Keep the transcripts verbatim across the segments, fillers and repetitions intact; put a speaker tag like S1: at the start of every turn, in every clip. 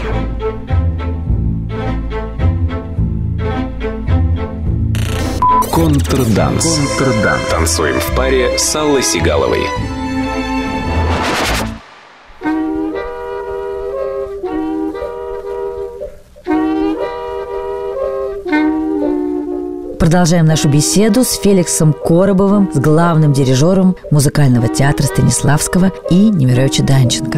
S1: Контрданс. Контрданс. Танцуем в паре с Аллой Сигаловой.
S2: Продолжаем нашу беседу с Феликсом Коробовым, с главным дирижером музыкального театра Станиславского и Немировича Данченко.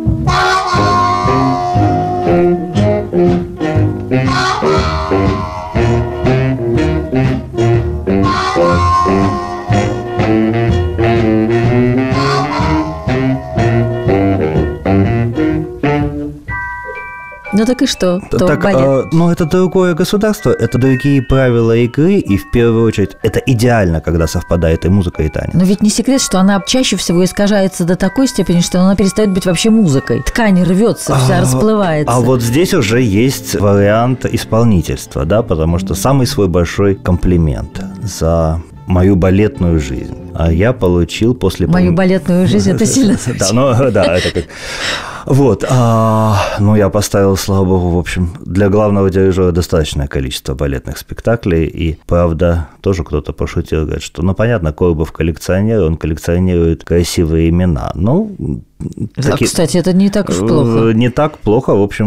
S2: Ну так и что?
S3: Так, а, ну это другое государство, это другие правила игры, и в первую очередь это идеально, когда совпадает и музыка, и танец.
S2: Но ведь не секрет, что она чаще всего искажается до такой степени, что она перестает быть вообще музыкой. Ткань рвется, вся а, расплывается.
S3: А вот здесь уже есть вариант исполнительства, да, потому что самый свой большой комплимент за мою балетную жизнь. А я получил после...
S2: Мою балетную жизнь, это сильно звучит.
S3: Да, ну да, это как... Вот, а, ну я поставил, слава богу, в общем, для главного дирижера достаточное количество балетных спектаклей, и, правда, тоже кто-то пошутил, говорит, что, ну, понятно, Коробов коллекционер, он коллекционирует красивые имена, ну...
S2: Да, таки... Кстати, это не так уж плохо.
S3: Не так плохо, в общем,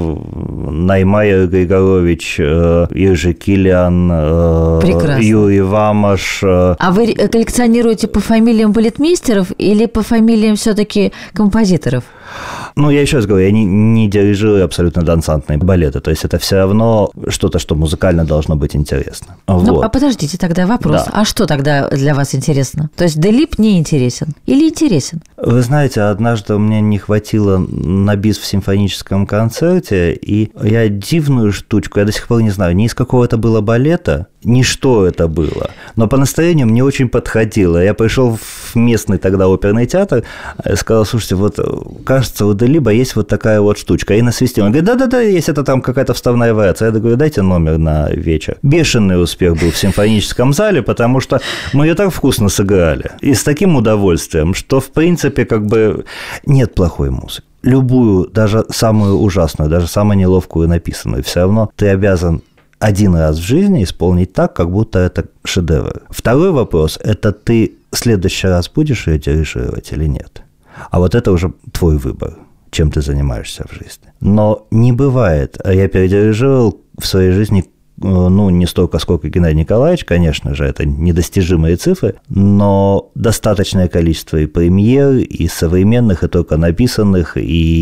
S3: Наймайер Григорович, Иржи Киллиан, Юрий Вамаш.
S2: А вы коллекционируете по фамилиям балетмейстеров или по фамилиям все-таки композиторов?
S3: Ну, я еще раз говорю, я не, не дирижирую абсолютно дансантные балеты, то есть это все равно что-то, что музыкально должно быть интересно.
S2: Ну,
S3: вот.
S2: А подождите, тогда вопрос,
S3: да.
S2: А что тогда для вас интересно? То есть Делиб не интересен или интересен?
S3: Вы знаете, однажды у меня не хватило на бис в симфоническом концерте, и я дивную штучку, я до сих пор не знаю, ни из какого это было балета, ни что это было, но по настроению мне очень подходило. Я пришел в местный тогда оперный театр и сказал, слушайте, вот кажется, у Делиба есть вот такая вот штучка. И насвистел. Он говорит, да-да-да, есть это там какая-то вставная вариация. Я говорю, дайте номер на вечер. Бешеный успех был в симфоническом зале, потому что мы ее так вкусно сыграли. И с таким удовольствием, что, в принципе, как бы нет плохой музыки. Любую, даже самую ужасную, даже самую неловкую написанную, все равно ты обязан один раз в жизни исполнить так, как будто это шедевр. Второй вопрос – это ты в следующий раз будешь ее дирижировать или нет? А вот это уже твой выбор, чем ты занимаешься в жизни. Но не бывает. Я передирижировал в своей жизни, ну, не столько, сколько Геннадий Николаевич, конечно же, это недостижимые цифры, но достаточное количество и премьер, и современных, и только написанных,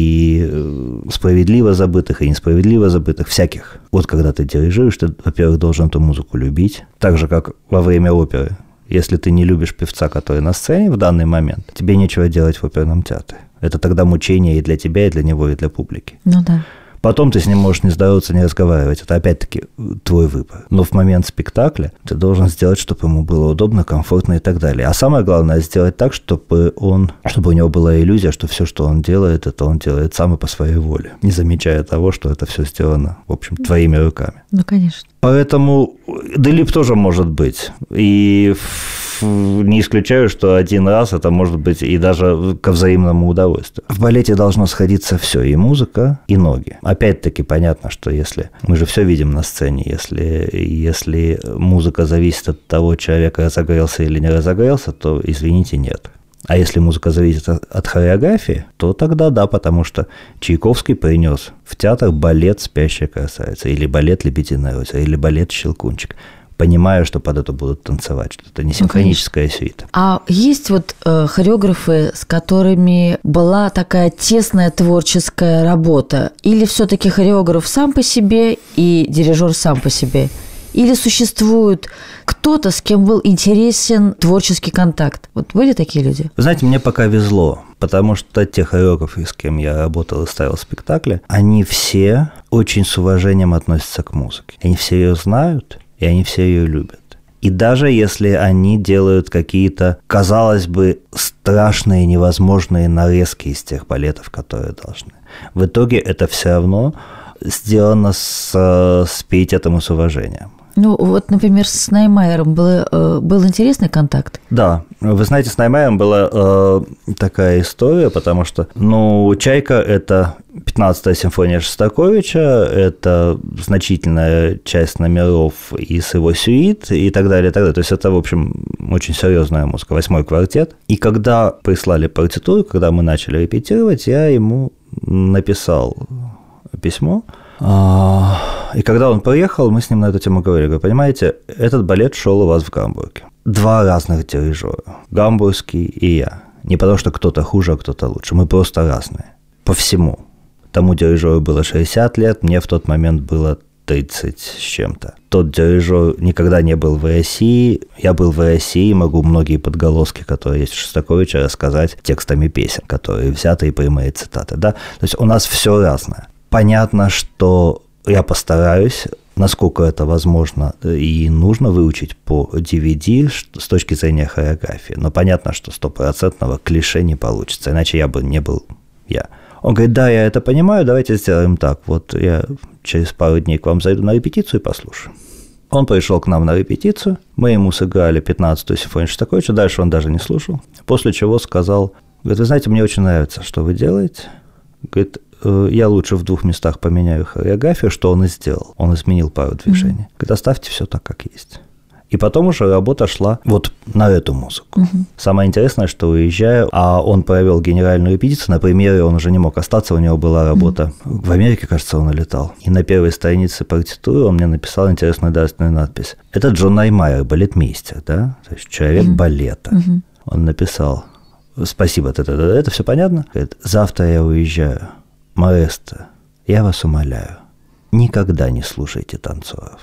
S3: и справедливо забытых, и несправедливо забытых, всяких. Вот когда ты дирижируешь, ты, во-первых, должен эту музыку любить, так же, как во время оперы. Если ты не любишь певца, который на сцене в данный момент, тебе нечего делать в оперном театре. Это тогда мучение и для тебя, и для него, и для публики.
S2: Ну да.
S3: Потом ты с ним можешь не здороваться, не разговаривать. Это опять-таки твой выбор. Но в момент спектакля ты должен сделать, чтобы ему было удобно, комфортно и так далее. А самое главное, сделать так, чтобы он, чтобы у него была иллюзия, что все, что он делает, это он делает сам и по своей воле, не замечая того, что это все сделано, в общем, твоими руками.
S2: Ну, конечно.
S3: Поэтому Делиб тоже может быть. И не исключаю, что один раз это может быть и даже ко взаимному удовольствию. В балете должно сходиться все, и музыка, и ноги. Опять-таки понятно, что если... Мы же все видим на сцене. Если, если музыка зависит от того, человек разогрелся или не разогрелся, то, извините, нет. А если музыка зависит от хореографии, то тогда да, потому что Чайковский принес в театр балет «Спящая красавица», или балет «Лебединая роза», или балет «Щелкунчик», понимая, что под это будут танцевать, что это не симфоническая сюита.
S2: А есть вот э, хореографы, с которыми была такая тесная творческая работа? Или все-таки хореограф сам по себе и дирижер сам по себе? Или существует кто-то, с кем был интересен творческий контакт? Вот были такие люди?
S3: Вы знаете, мне пока везло, потому что те хореографы, с кем я работал и ставил спектакли, они все очень с уважением относятся к музыке. Они все ее знают, и они все ее любят. И даже если они делают какие-то, казалось бы, страшные, невозможные нарезки из тех балетов, которые должны, в итоге это все равно сделано с, с пиететом и с уважением.
S2: Ну, вот, например, с Наймайером был, был интересный контакт?
S3: Да. Вы знаете, с Наймайером была э, такая история, потому что, ну, «Чайка» — это пятнадцатая симфония Шостаковича, это значительная часть номеров из его сюит и так далее, и так далее. То есть это, в общем, очень серьезная музыка, восьмой квартет. И когда прислали партитуру, когда мы начали репетировать, я ему написал письмо. И когда он приехал, мы с ним на эту тему говорили. Говорю, понимаете, этот балет шел у вас в Гамбурге. Два разных дирижера, гамбургский и я. Не потому, что кто-то хуже, а кто-то лучше. Мы просто разные. По всему. Тому дирижеру было шестьдесят лет, мне в тот момент было тридцать с чем-то. Тот дирижер никогда не был в России. Я был в России, могу многие подголоски, которые есть у Шостаковича, рассказать текстами песен, которые взяты и прямые цитаты. Да? То есть у нас все разное. Понятно, что я постараюсь, насколько это возможно и нужно, выучить по ди ви ди с точки зрения хореографии. Но понятно, что стопроцентного клише не получится, иначе я бы не был я. Он говорит, да, я это понимаю, давайте сделаем так. Вот я через пару дней к вам зайду на репетицию и послушаю. Он пришел к нам на репетицию, мы ему сыграли пятнадцатую симфонию Шостаковича, дальше он даже не слушал, после чего сказал, говорит, вы знаете, мне очень нравится, что вы делаете. Говорит, я лучше в двух местах поменяю хореографию, что он и сделал. Он изменил пару движений. Mm-hmm. Говорит, оставьте все так, как есть. И потом уже работа шла вот на эту музыку. Mm-hmm. Самое интересное, что уезжая, а он провел генеральную репетицию, на премьере он уже не мог остаться, у него была работа. Mm-hmm. В Америке, кажется, он улетал. И на первой странице партитуры он мне написал интересную дарственную надпись. Это Джон Наймайер, балетмейстер, да? То есть человек mm-hmm. балета. Mm-hmm. Он написал, спасибо, это, это, это все понятно? Говорит, завтра я уезжаю. Маэстро, я вас умоляю, никогда не слушайте танцоров.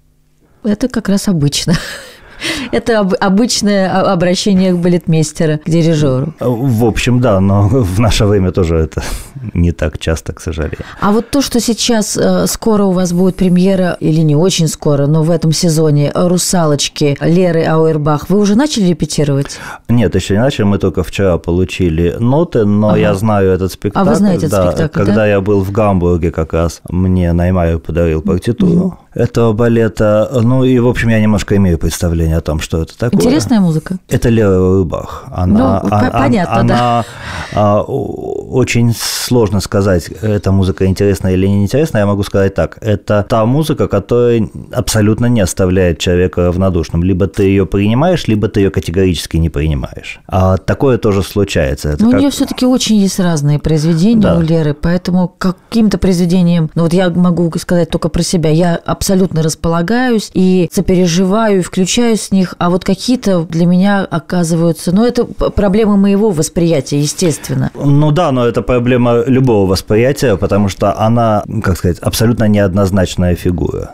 S2: Это как раз обычно. Это об, обычное обращение к балетмейстеру, к дирижеру.
S3: В общем, да, но в наше время тоже это не так часто, к сожалению.
S2: А вот то, что сейчас э, скоро у вас будет премьера, или не очень скоро, но в этом сезоне «Русалочки» Леры Ауэрбах, вы уже начали репетировать?
S3: Нет, еще не начали, мы только вчера получили ноты, но ага. я знаю этот спектакль.
S2: А вы знаете этот
S3: да,
S2: спектакль,
S3: когда
S2: да?
S3: я был в Гамбурге, как раз мне Наймайер подарил партитуру mm-hmm. этого балета. Ну и, в общем, я немножко имею представление о том, что это такое.
S2: Интересная музыка.
S3: Это Лера Ауэрбах. Она,
S2: ну,
S3: а,
S2: понятно,
S3: она,
S2: да.
S3: Она, очень сложно сказать, эта музыка интересная или неинтересная. Я могу сказать так. Это та музыка, которая абсолютно не оставляет человека равнодушным. Либо ты ее принимаешь, либо ты ее категорически не принимаешь. А такое тоже случается. Это
S2: Но
S3: как...
S2: у нее все-таки очень есть разные произведения да. у Леры, поэтому каким-то произведением, ну вот я могу сказать только про себя, я абсолютно располагаюсь и сопереживаю, и включаюсь с них, а вот какие-то для меня оказываются... Ну, это проблема моего восприятия, естественно.
S3: Ну да, но это проблема любого восприятия, потому что она, как сказать, абсолютно неоднозначная фигура.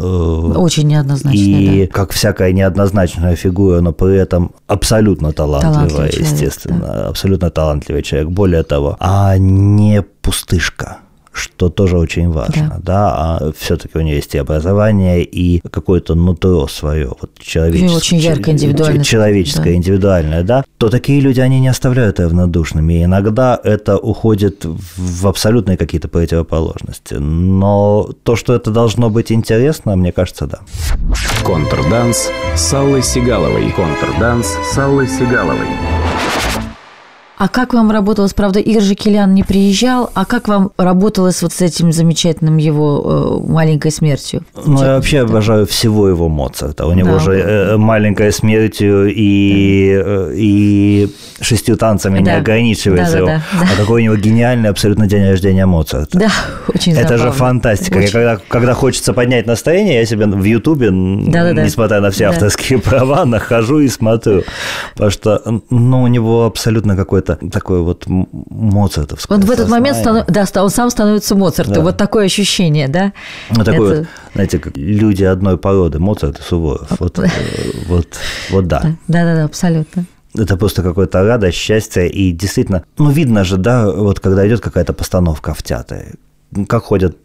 S2: Очень неоднозначная,
S3: и
S2: да.
S3: как всякая неоднозначная фигура, но при этом абсолютно талантливая, талантливый естественно, человек, да. абсолютно талантливый человек. Более того, а не пустышка, что тоже очень важно, да, да? А все-таки у нее есть и образование, и какое-то нутро свое, вот человеческое,
S2: очень яркое, индивидуальное,
S3: человеческое, да. индивидуальное, да, то такие люди, они не оставляют равнодушными, и иногда это уходит в абсолютные какие-то противоположности, но то, что это должно быть интересно, мне кажется, да.
S1: Контрданс с Аллой Сигаловой. Контрданс с Аллой Сигаловой.
S2: А как вам работалось? Правда, Иржи Килиан не приезжал. А как вам работалось вот с этим замечательным его э, «Маленькой смертью»?
S3: Ну, я вообще обожаю всего его Моцарта. У него да. же э, «Маленькая смертью» и, да. э, и «Шестью танцами» да. не ограничивается. Да, да, да, да. А какой у него гениальный абсолютно день рождения Моцарта.
S2: Да, очень
S3: Это
S2: забавно.
S3: же фантастика. Очень. Когда, когда хочется поднять настроение, я себе в Ютубе, да, да, несмотря на все да. авторские права, нахожу и смотрю. Потому что ну, у него абсолютно какой-то такой вот моцартовское
S2: Он в этот момент станов... да, он сам становится Моцартом. Да. Вот такое ощущение, да?
S3: Ну, такое Это... вот, знаете, как люди одной породы, Моцарт и Суворов. Вот, вот, вот да.
S2: Да-да-да, абсолютно.
S3: Это просто какая-то радость, счастье. И действительно, ну, видно же, да, вот когда идет какая-то постановка в театре, как ходят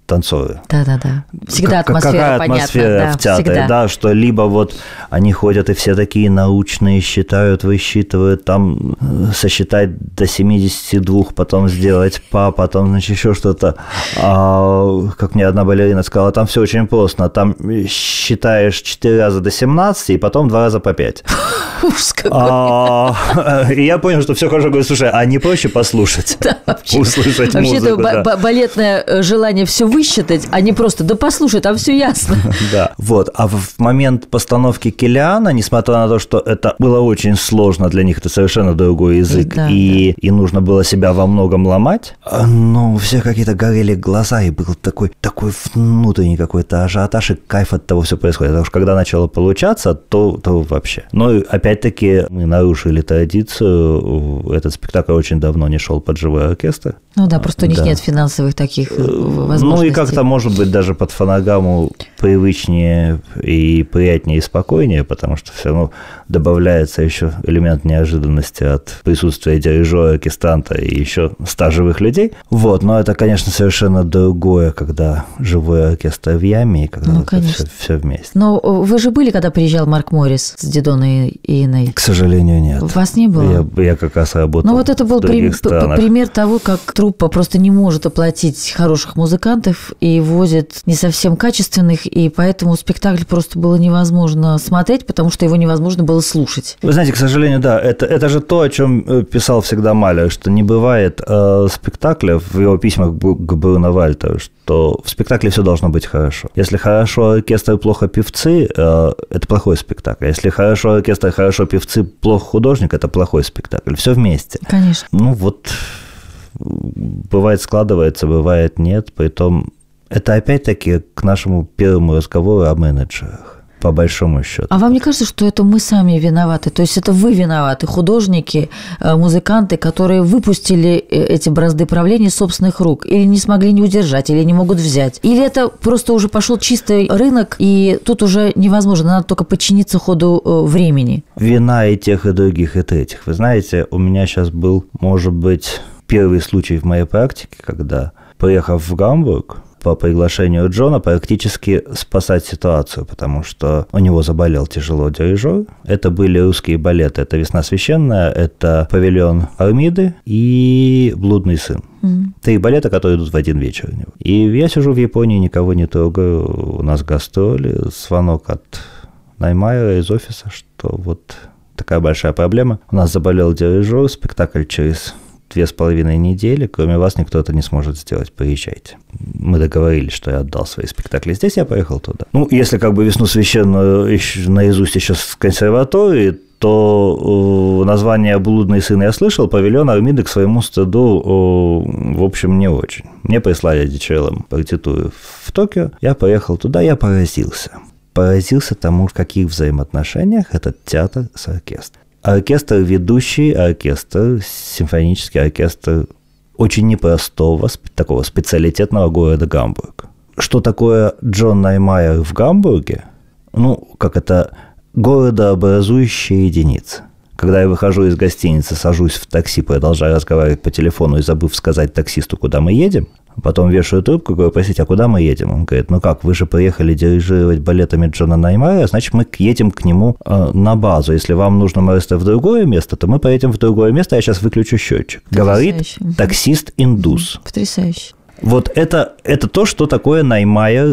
S3: танцоры.
S2: Да-да-да. Всегда
S3: Как,
S2: атмосфера
S3: какая
S2: понятна.
S3: атмосфера
S2: Да,
S3: в театре,
S2: всегда.
S3: да, что либо вот они ходят и все такие научные, считают, высчитывают, там сосчитать до семидесяти двух, потом сделать па, потом, значит, еще что-то. А, как мне одна балерина сказала, там все очень просто. Там считаешь четыре раза до семнадцати, и потом два раза по пять.
S2: Ужас какой.
S3: А, и я понял, что все хорошо. Говорю, слушай, а не проще послушать?
S2: Да, вообще.
S3: Услышать
S2: Вообще-то
S3: музыку,
S2: ба-
S3: да.
S2: балетное желание все высчитать, а не просто да послушай, там все ясно.
S3: Да, вот. А в момент постановки Киллиана, несмотря на то, что это было очень сложно для них, это совершенно другой язык,
S2: Да,
S3: и, и нужно было себя во многом ломать, но у всех какие-то горели глаза, и был такой, такой внутренний какой-то ажиотаж, и кайф от того все происходит. Потому что когда начало получаться, то, то вообще. Но опять-таки мы нарушили традицию, этот спектакль очень давно не шел под живой оркестр.
S2: Ну да, просто у них
S3: Да.
S2: нет финансовых таких возможностей.
S3: Ну и как-то, может быть, даже под фонограмму привычнее и приятнее и спокойнее, потому что все равно добавляется еще элемент неожиданности от присутствия дирижера, оркестранта и еще ста живых людей. Вот, но это, конечно, совершенно другое, когда живой оркестр в яме и когда
S2: Ну,
S3: это
S2: конечно.
S3: все, все вместе.
S2: Но вы же были, когда приезжал Марк Моррис с Дидоной и Иной?
S3: К сожалению, нет.
S2: Вас не было?
S3: Я, я как раз работал
S2: Ну вот это был
S3: в других
S2: при- п-
S3: странах.
S2: пример того, как труппа просто не может оплатить хороших музыкантов и возит не совсем качественных, и поэтому спектакль просто было невозможно смотреть, потому что его невозможно было слушать.
S3: Вы знаете, к сожалению, да, это, это же то, о чем писал всегда Малер, что не бывает э, спектакля в его письмах к Бруно Вальтеру, что в спектакле все должно быть хорошо. Если хорошо оркестр, плохо певцы, э, это плохой спектакль. Если хорошо оркестр, хорошо певцы, плохо художник, это плохой спектакль. Все вместе.
S2: Конечно.
S3: Ну вот, бывает складывается, бывает нет, притом это опять-таки к нашему первому разговору о менеджерах. По большому счету.
S2: А вам не кажется, что это мы сами виноваты? То есть это вы виноваты, художники, музыканты, которые выпустили эти бразды правления из собственных рук, или не смогли не удержать, или не могут взять? Или это просто уже пошел чистый рынок, и тут уже невозможно, надо только подчиниться ходу времени?
S3: Вина и тех, и других, и третьих. Вы знаете, у меня сейчас был, может быть, первый случай в моей практике, когда, приехав в Гамбург, по приглашению Джона практически спасать ситуацию, потому что у него заболел тяжело дирижер. Это были русские балеты. Это «Весна священная», это «Павильон Армиды» и «Блудный сын». Mm. Три балета, которые идут в один вечер. И я сижу в Японии, никого не трогаю. У нас гастроли, звонок от Наймайера из офиса, что вот такая большая проблема. У нас заболел дирижер, спектакль через две с половиной недели, кроме вас никто это не сможет сделать, приезжайте. Мы договорились, что я отдал свои спектакли здесь, я поехал туда. Ну, если как бы «Весну священную» еще, наизусть еще с консерватории, то э, название «Блудный сын» я слышал, «Павильон Армиды» к своему стыду, э, в общем, не очень. Мне прислали ди джей эл партитуру в Токио, я поехал туда, я поразился. Поразился тому, в каких взаимоотношениях этот театр с оркестром. Оркестр ведущий, оркестр, симфонический оркестр очень непростого, такого специалитетного города Гамбург. Что такое Джон Наймайер в Гамбурге? Ну, как это городообразующая единица. Когда я выхожу из гостиницы, сажусь в такси, продолжаю разговаривать по телефону и забыв сказать таксисту, куда мы едем, потом вешаю трубку, говорю, простите, а куда мы едем? Он говорит, ну как, вы же приехали дирижировать балетами Джона Наймайера, значит, мы едем к нему э, на базу. Если вам нужно маэстро в другое место, то мы поедем в другое место, я сейчас выключу счетчик. Говорит таксист-индус.
S2: Потрясающе.
S3: Вот это, это то, что такое Наймайер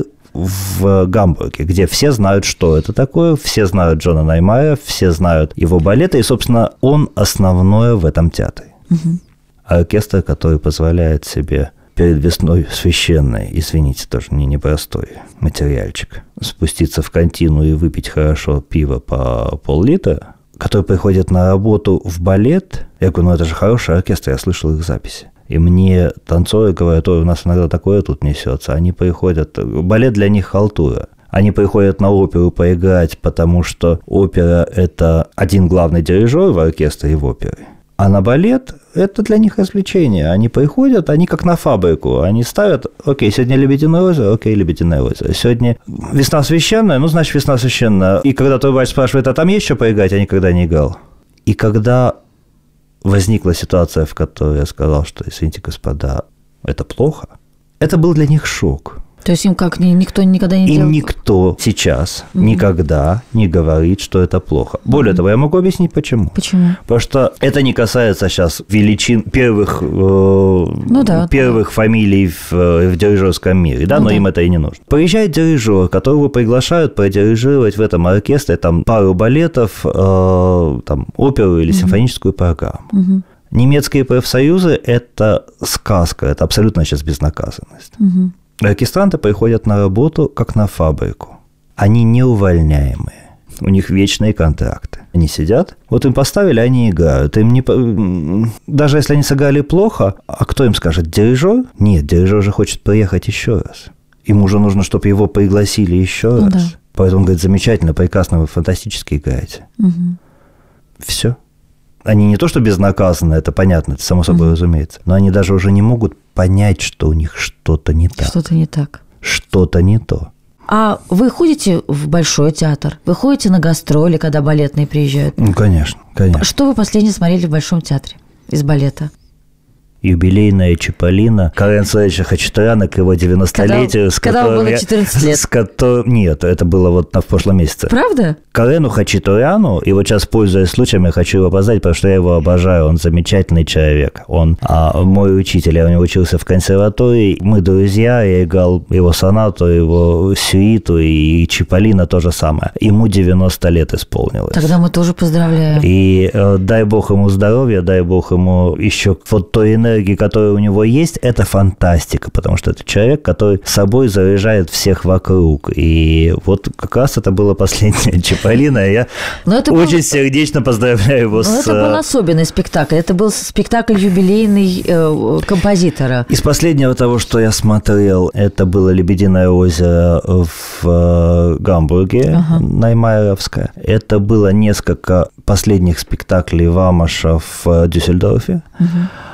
S3: в Гамбурге, где все знают, что это такое, все знают Джона Наймайера, все знают его балеты, и, собственно, он основное в этом театре. Угу. Оркестр, который позволяет себе перед «Весной священной», извините, тоже не непростой материальчик, спуститься в кантину и выпить хорошо пиво по пол-литра, который приходит на работу в балет. Я говорю, ну это же хороший оркестр, я слышал их записи. И мне танцоры говорят, ой, у нас иногда такое тут несется. Они приходят, балет для них халтура. Они приходят на оперу поиграть, потому что опера – это один главный дирижер в оркестре и в опере. А на балет – это для них развлечение. Они приходят, они как на фабрику. Они ставят, окей, сегодня «Лебединое озеро», окей, «Лебединое озеро». Сегодня «Весна священная», ну, значит, «Весна священная». И когда трубач спрашивает, а там есть что поиграть, я никогда не играл. И когда возникла ситуация, в которой я сказал, что, извините, господа, это плохо, это был для них шок.
S2: То есть им как никто никогда не
S3: И
S2: делал?
S3: никто сейчас
S2: Угу.
S3: никогда не говорит, что это плохо. Более
S2: Угу.
S3: того, я могу объяснить, почему.
S2: Почему?
S3: Потому что это не касается сейчас величин первых, э,
S2: ну, да,
S3: первых
S2: да.
S3: фамилий в, в дирижерском мире, да,
S2: ну,
S3: но
S2: да.
S3: им это и не нужно. Приезжает дирижер, которого приглашают продирижировать в этом оркестре там, пару балетов, э, там, оперу или угу. симфоническую программу.
S2: Угу.
S3: Немецкие профсоюзы – это сказка, это абсолютно сейчас безнаказанность.
S2: Угу.
S3: Оркестранты приходят на работу как на фабрику. Они неувольняемые. У них вечные контракты. Они сидят, вот им поставили, они играют. Им не... Даже если они сыграли плохо, а кто им скажет, дирижер? Нет, дирижер же хочет приехать еще раз. Ему же нужно, чтобы его пригласили еще
S2: ну,
S3: раз.
S2: Да.
S3: Поэтому он говорит, замечательно, прекрасно, вы фантастически играете.
S2: Угу.
S3: Все. Они не то, что безнаказанны, это понятно, это само собой mm-hmm. разумеется, но они даже уже не могут понять, что у них что-то не так.
S2: Что-то не так.
S3: Что-то не то.
S2: А вы ходите в Большой театр? Вы ходите на гастроли, когда балетные приезжают?
S3: Ну, конечно, конечно.
S2: Что вы последнее смотрели в Большом театре из балета?
S3: Юбилейная Чиполлино Карена Саевича Хачатуряна к его девяностолетию.
S2: Когда, когда было четырнадцать лет?
S3: С которым, нет, это было вот в прошлом месяце.
S2: Правда?
S3: Карену Хачатуряну, и вот сейчас, пользуясь случаем, я хочу его поздравить, потому что я его обожаю, он замечательный человек. Он а, мой учитель, я у него учился в консерватории, мы друзья, я играл его сонату, его сюиту, и Чиполлино то же самое. Ему девяносто лет исполнилось.
S2: Тогда мы тоже поздравляем.
S3: И э, дай бог ему здоровья, дай бог ему еще вот той энергии, которая у него есть, это фантастика, потому что это человек, который собой заряжает всех вокруг. И вот как раз это было последнее Чиполлино, и я очень был... сердечно поздравляю его. Но с...
S2: это был особенный спектакль, это был спектакль юбилейный э, композитора.
S3: Из последнего того, что я смотрел, это было «Лебединое озеро» в э, Гамбурге, ага. Наймайеровское. Это было несколько последних спектаклей Вамаша в Дюссельдорфе. Угу.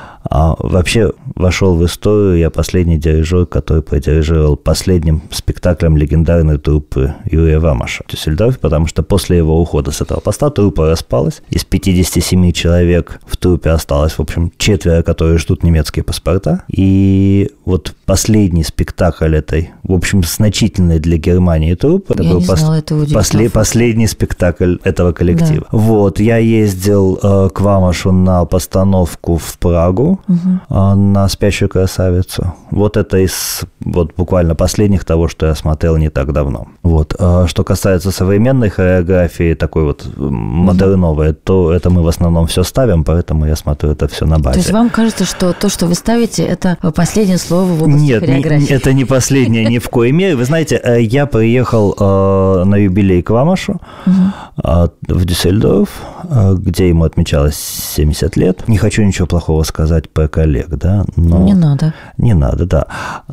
S3: А вообще вошел в историю я последний дирижер, который продирижировал последним спектаклем легендарной труппы Юрия Вамаша в Дюссельдорфе, потому что после его ухода с этого поста труппа распалась. Из пятидесяти семи человек в труппе осталось, в общем, четверо, которые ждут немецкие паспорта. И вот последний спектакль этой, в общем, значительной для Германии труппы, это
S2: я
S3: был
S2: не
S3: пос...
S2: знала, это
S3: после... последний спектакль этого коллектива. Да. Вот, я ездил э, к Вамашу на постановку в Прагу, угу. на «Спящую красавицу». Вот это из вот буквально последних того, что я смотрел не так давно. Вот. А что касается современной хореографии, такой вот модерновой, угу. то это мы в основном все ставим, поэтому я смотрю это все на базе.
S2: То есть вам кажется, что то, что вы ставите, это последнее слово в области
S3: Нет,
S2: хореографии?
S3: Нет, это не последнее ни в коей мере. Вы знаете, я приехал э, на юбилей к Вамашу угу. э, в Дюссельдорф, э, где ему отмечалось семьдесят лет. Не хочу ничего плохого сказать про коллег, да, но...
S2: Не надо.
S3: Не надо, да.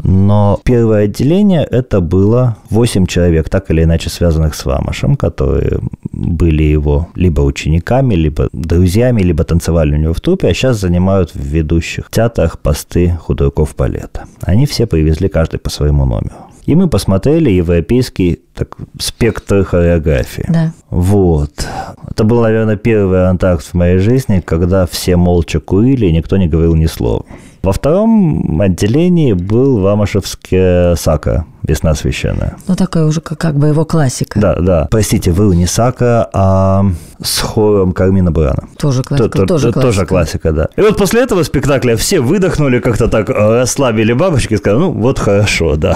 S3: Но первое отделение – это было восемь человек, так или иначе связанных с Вамашем, которые были его либо учениками, либо друзьями, либо танцевали у него в труппе, а сейчас занимают в ведущих театрах посты художников балета. Они все привезли каждый по своему номеру. И мы посмотрели европейский так, спектр хореографии.
S2: Да.
S3: Вот. Это был, наверное, первый антракт в моей жизни, когда все молча курили, и никто не говорил ни слова. Во втором отделении был вамашевский сака «Весна священная».
S2: Ну, такая уже как, как бы его классика.
S3: Да, да. Простите, вы не сака, а с хором Кармина Бурана.
S2: Тоже классика.
S3: То, то,
S2: тоже,
S3: тоже
S2: классика.
S3: классика, да. И вот после этого спектакля все выдохнули, как-то так расслабили бабочки и сказали, ну, вот хорошо, да.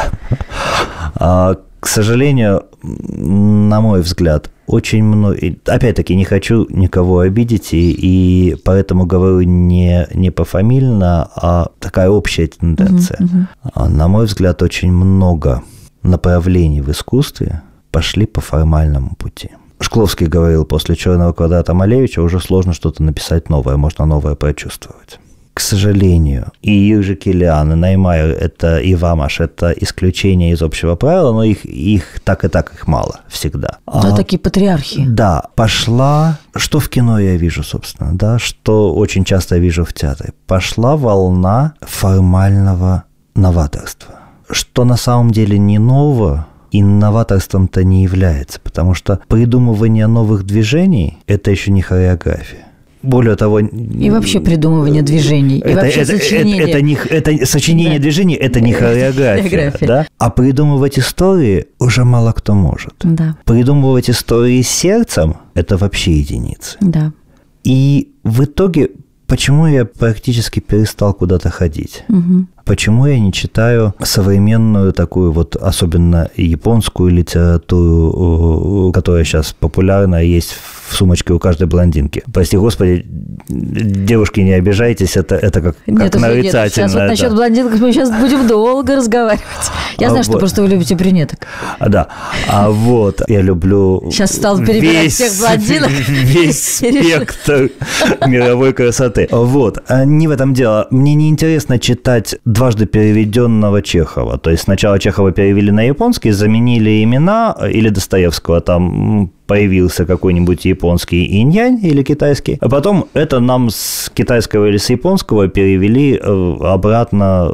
S3: А, к сожалению, на мой взгляд, очень много... Опять-таки, не хочу никого обидеть, и, и поэтому говорю не, не пофамильно, а такая общая тенденция. Uh-huh, uh-huh. На мой взгляд, очень много направлений в искусстве пошли по формальному пути. Шкловский говорил, после «Черного квадрата» Малевича уже сложно что-то написать новое, можно новое прочувствовать. К сожалению, и Юрий Килиан, и Наймайер, это и Вамаш, это исключение из общего правила, но их, их так и так их мало всегда.
S2: Это а, такие патриархи.
S3: Да, пошла, что в кино я вижу, собственно, да, что очень часто вижу в театре, пошла волна формального новаторства, что на самом деле не ново, и новаторством-то не является, потому что придумывание новых движений – это еще не хореография. более того...
S2: И вообще придумывание движений.
S3: Это,
S2: и вообще
S3: это,
S2: сочинение.
S3: Это, это, не, это сочинение да. движений, это не хореография. хореография. Да? А придумывать истории уже мало кто может.
S2: Да.
S3: Придумывать истории сердцем – это вообще единицы.
S2: Да.
S3: И в итоге, почему я практически перестал куда-то ходить?
S2: Угу.
S3: Почему я не читаю современную такую вот, особенно японскую литературу, которая сейчас популярна, есть в сумочке у каждой блондинки? Прости господи, девушки, не обижайтесь, это, это как,
S2: нет,
S3: как нарицательно. Нет,
S2: сейчас вот
S3: это.
S2: Насчет блондинок мы сейчас будем долго разговаривать. Я а знаю, вот. Что просто вы любите брюнеток.
S3: А, да, а вот я люблю...
S2: Сейчас стал перебирать весь, всех блондинок.
S3: Весь спектр мировой красоты. Вот, не в этом дело. Мне неинтересно читать дважды переведенного Чехова. То есть сначала Чехова перевели на японский, заменили имена, или Достоевского там появился какой-нибудь японский инь-янь или китайский, а потом это нам с китайского или с японского перевели обратно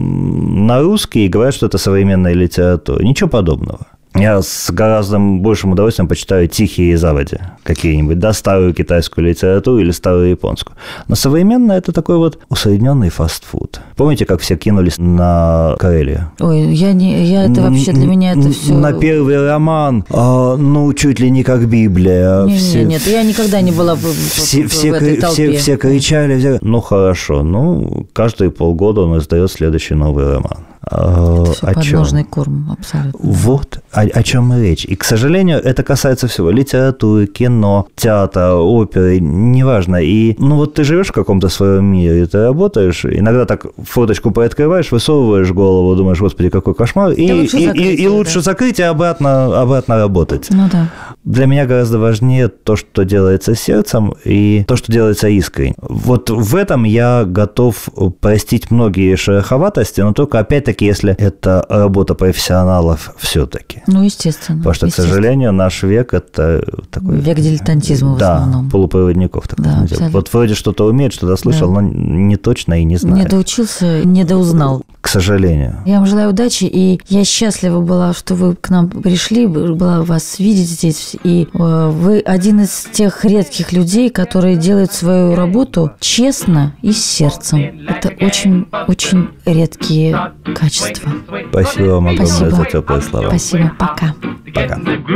S3: на русский и говорят, что это современная литература. Ничего подобного. Я с гораздо большим удовольствием почитаю «Тихие заводи» какие-нибудь, да, старую китайскую литературу или старую японскую. Но современное – это такой вот усредненный фастфуд. Помните, как все кинулись на Карелию?
S2: Ой, я не, я это вообще для меня это все…
S3: На первый роман, а, ну, чуть ли не как Библия.
S2: Нет,
S3: все,
S2: нет, нет, я никогда не была в,
S3: все,
S2: в,
S3: все,
S2: в этой толпе.
S3: Все, все кричали, все, ну, хорошо, ну, каждые полгода он издает следующий новый роман.
S2: Это все подножный корм, абсолютно.
S3: Вот о, о чем и речь. И, к сожалению, это касается всего. Литературы, кино, театра, оперы, неважно. И, ну, вот ты живешь в каком-то своем мире, ты работаешь, иногда так форточку приоткрываешь, высовываешь голову, думаешь, господи, какой кошмар, и, и, закрыть, и, и лучше да. закрыть и обратно, обратно работать.
S2: Ну да.
S3: Для меня гораздо важнее то, что делается сердцем, и то, что делается искренне. Вот в этом я готов простить многие шероховатости, но только, опять-таки, если это работа профессионалов все-таки.
S2: Ну, естественно.
S3: Потому что,
S2: естественно.
S3: к сожалению, наш век – это такой…
S2: Век дилетантизма в
S3: да,
S2: основном.
S3: Да, полупроводников. Так
S2: да,
S3: вот вроде что-то умеет, что-то слышал, да. но не точно и не знает.
S2: Не доучился, не доузнал.
S3: К сожалению.
S2: Я вам желаю удачи, и я счастлива была, что вы к нам пришли, была вас видеть здесь, и вы один из тех редких людей, которые делают свою работу честно и с сердцем. Это очень-очень редкие качества.
S3: Спасибо вам огромное за теплые слова.
S2: Спасибо, пока.
S3: Пока.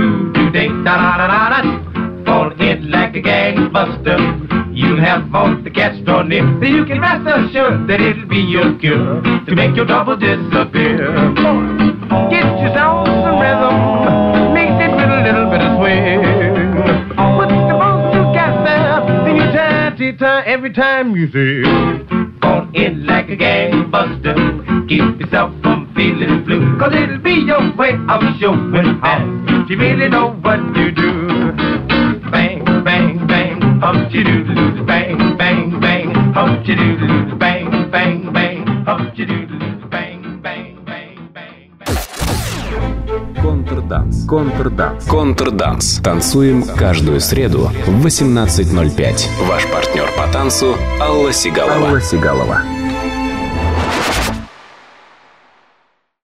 S4: You'll have both the cats drawn near, so you can rest assured that it'll be your cure to make your trouble disappear. Get yourself some rhythm, mix it with a little bit of swing. Put the both together, then you tie every time you sing. Fall in like a gangbuster, keep yourself from feeling blue, cause it'll be your way of showing how you really know what you do. Bang, bang, bang. Hum-chi-doodle-doo, bang, bang, bang. Hum-chi-doodle-doo, bang, bang, bang. Hum-chi-doodle-doo, bang, bang, bang, bang.
S1: Контрданс. Контрданс. Контрданс. Танцуем каждую среду в восемнадцать ноль пять. Ваш партнер по танцу Алла Сигалова. Алла Сигалова.